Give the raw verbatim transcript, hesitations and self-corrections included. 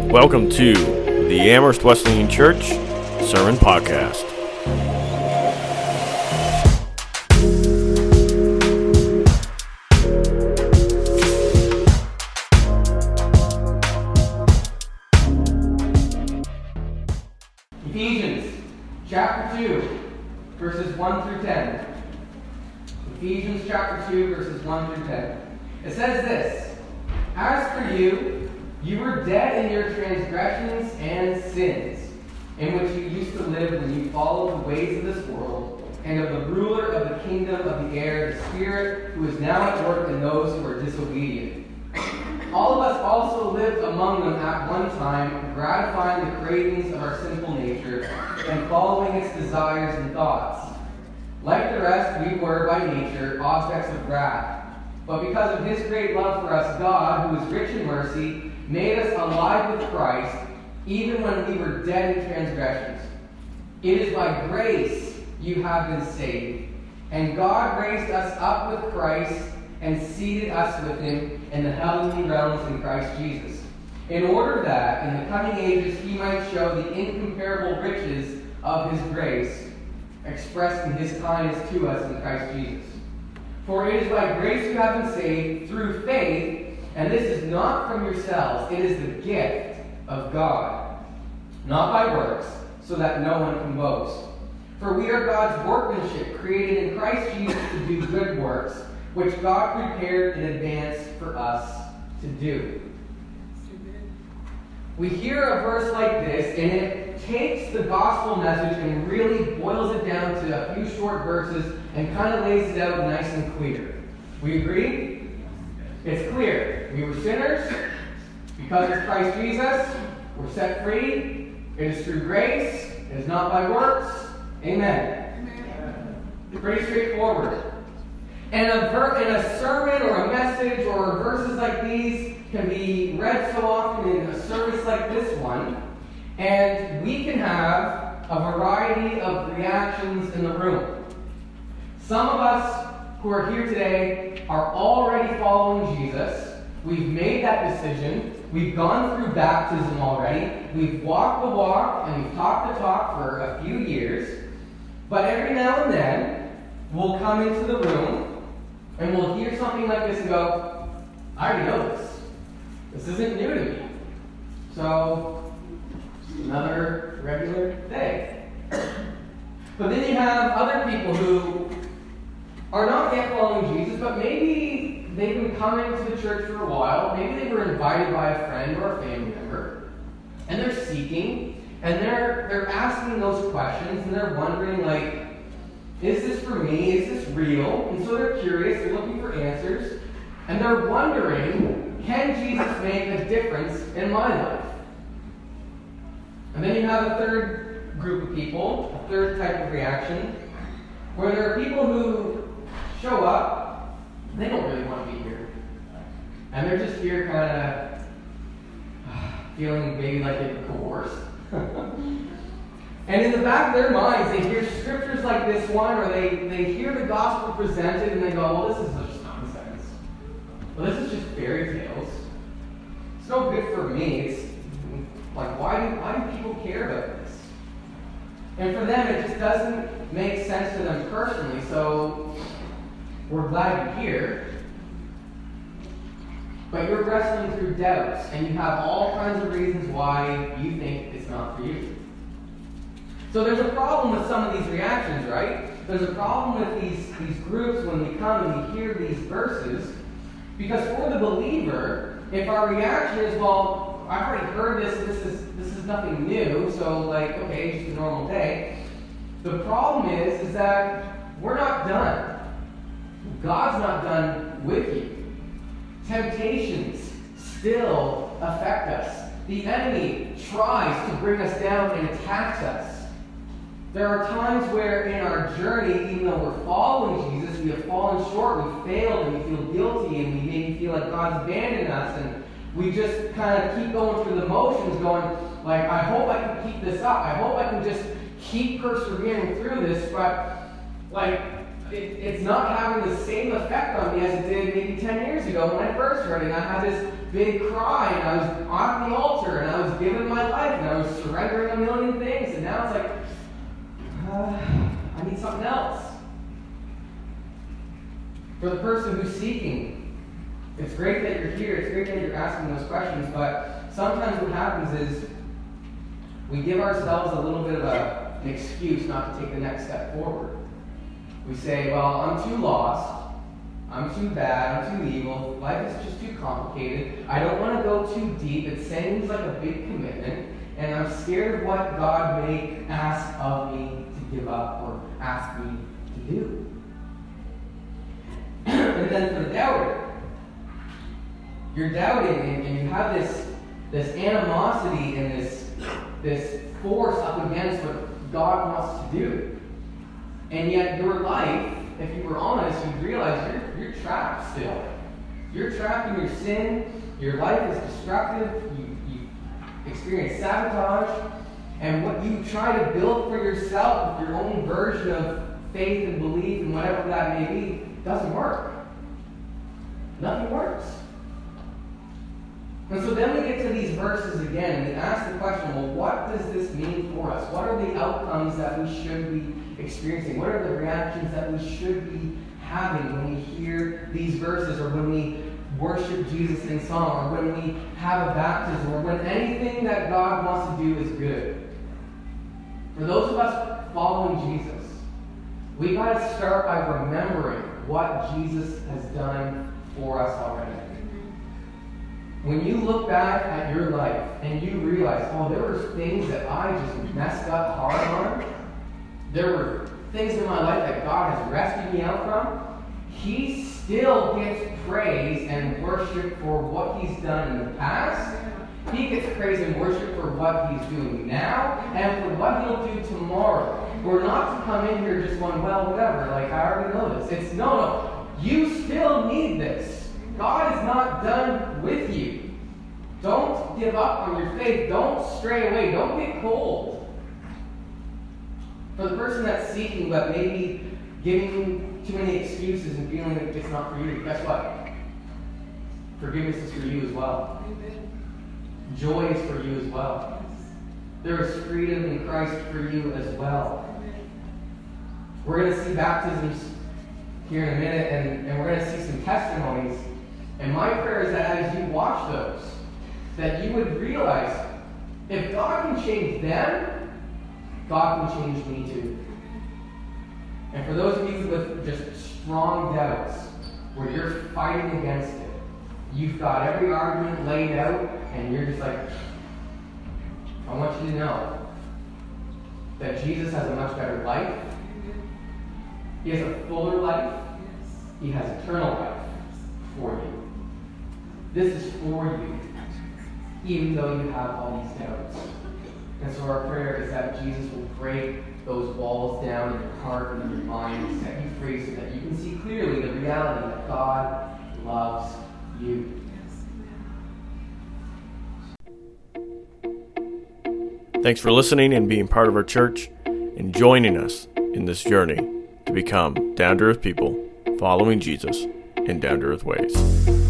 Welcome to the Amherst Wesleyan Church Sermon Podcast. Ephesians chapter two, verses one through ten. Ephesians chapter two, verses one through ten. It says this: As for you, you were dead in your transgressions and sins, in which you used to live when you followed the ways of this world, and of the ruler of the kingdom of the air, the Spirit, who is now at work in those who are disobedient. All of us also lived among them at one time, gratifying the cravings of our sinful nature, and following its desires and thoughts. Like the rest, we were by nature objects of wrath. But because of his great love for us, God, who is rich in mercy, made us alive with Christ, even when we were dead in transgressions. It is by grace you have been saved. And God raised us up with Christ and seated us with him in the heavenly realms in Christ Jesus, in order that in the coming ages he might show the incomparable riches of his grace, expressed in his kindness to us in Christ Jesus. For it is by grace you have been saved through faith, and this is not from yourselves, it is the gift of God, not by works, so that no one can boast. For we are God's workmanship, created in Christ Jesus to do good works, which God prepared in advance for us to do. We hear a verse like this, and it takes the gospel message and really boils it down to a few short verses and kind of lays it out nice and clear. We agree? It's clear. We were sinners. Because of Christ Jesus, we're set free. It is through grace. It is not by works. Amen. Amen. Pretty straightforward. And a, ver- and a sermon or a message or verses like these can be read so often in a service like this one, and we can have a variety of reactions in the room. Some of us who are here today are already following Jesus. We've made that decision. We've gone through baptism already. We've walked the walk and we've talked the talk for a few years. But every now and then, we'll come into the room and we'll hear something like this and go, I already know this. This isn't new to me. So, another regular day. But then you have other people who are not yet following Jesus, but maybe they've been coming to the church for a while. Maybe they were invited by a friend or a family member, and they're seeking, and they're they're asking those questions, and they're wondering, like, is this for me? Is this real? And so they're curious, they're looking for answers, and they're wondering, can Jesus make a difference in my life? And then you have a third group of people, a third type of reaction, where there are people who show up, they don't really want to be here. And they're just here kind of uh, feeling maybe like they've been coerced. And in the back of their minds, they hear scriptures like this one, or they, they hear the gospel presented, and they go, well, this is just nonsense. Well, this is just fairy tales. It's no good for me. It's like, why do, why do people care about this? And for them, it just doesn't make sense to them personally, so we're glad you're here. But you're wrestling through doubts, and you have all kinds of reasons why you think it's not for you. So there's a problem with some of these reactions, right? There's a problem with these, these groups when we come and we hear these verses, because for the believer, if our reaction is, well, I've already heard this, this is this is nothing new, so like, okay, just a normal day. The problem is, is that we're not done. God's not done with you. Temptations still affect us. The enemy tries to bring us down and attacks us. There are times where in our journey, even though we're following Jesus, we have fallen short, we failed, and we feel guilty, and we maybe feel like God's abandoned us, and we just kind of keep going through the motions, going, like, I hope I can keep this up. I hope I can just keep persevering through this, but, like, it, it's not having the same effect on me as it did maybe ten years ago when I first heard it. And I had this big cry, and I was on the altar, and I was giving my life, and I was surrendering a million things, and now it's like, uh, I need something else. For the person who's seeking, it's great that you're here, it's great that you're asking those questions, but sometimes what happens is we give ourselves a little bit of a, an excuse not to take the next step forward. We say, well, I'm too lost, I'm too bad, I'm too evil, life is just too complicated, I don't want to go too deep, it seems like a big commitment, and I'm scared of what God may ask of me to give up or ask me to do. And then for the doubter, you're doubting and, and you have this, this animosity and this, this force up against what God wants to do. And yet your life, if you were honest, you'd realize you're, you're trapped still. You're trapped in your sin, your life is destructive, you, you experience sabotage, and what you try to build for yourself with your own version of faith and belief and whatever that may be doesn't work. Nothing works. And so then we get to these verses again, and we ask the question, well, what does this mean for us? What are the outcomes that we should be experiencing? What are the reactions that we should be having when we hear these verses, or when we worship Jesus in song, or when we have a baptism, or when anything that God wants to do is good? For those of us following Jesus, we got to start by remembering what Jesus has done for us already. When you look back at your life and you realize, oh, there were things that I just messed up hard on, there were things in my life that God has rescued me out from, He still gets praise and worship for what He's done in the past. He gets praise and worship for what He's doing now and for what He'll do tomorrow. We're not to come in here just going, well, whatever, like I already know this. It's no, no. You still need this. God is not done with you. Don't give up on your faith. Don't stray away. Don't get cold. For the person that's seeking but maybe giving too many excuses and feeling that it's not for you, guess what? Forgiveness is for you as well. Joy is for you as well. There is freedom in Christ for you as well. We're going to see baptisms here in a minute, and, and we're going to see some testimonies. And my prayer is that as you watch those, that you would realize, if God can change them, God can change me too. And for those of you with just strong doubts, where you're fighting against it, you've got every argument laid out, and you're just like, I want you to know that Jesus has a much better life. He has a fuller life. He has eternal life for you. This is for you, even though you have all these doubts. And so our prayer is that Jesus will break those walls down in your heart and in your mind and set you free so that you can see clearly the reality that God loves you. Thanks for listening and being part of our church and joining us in this journey to become down-to-earth people following Jesus in down-to-earth ways.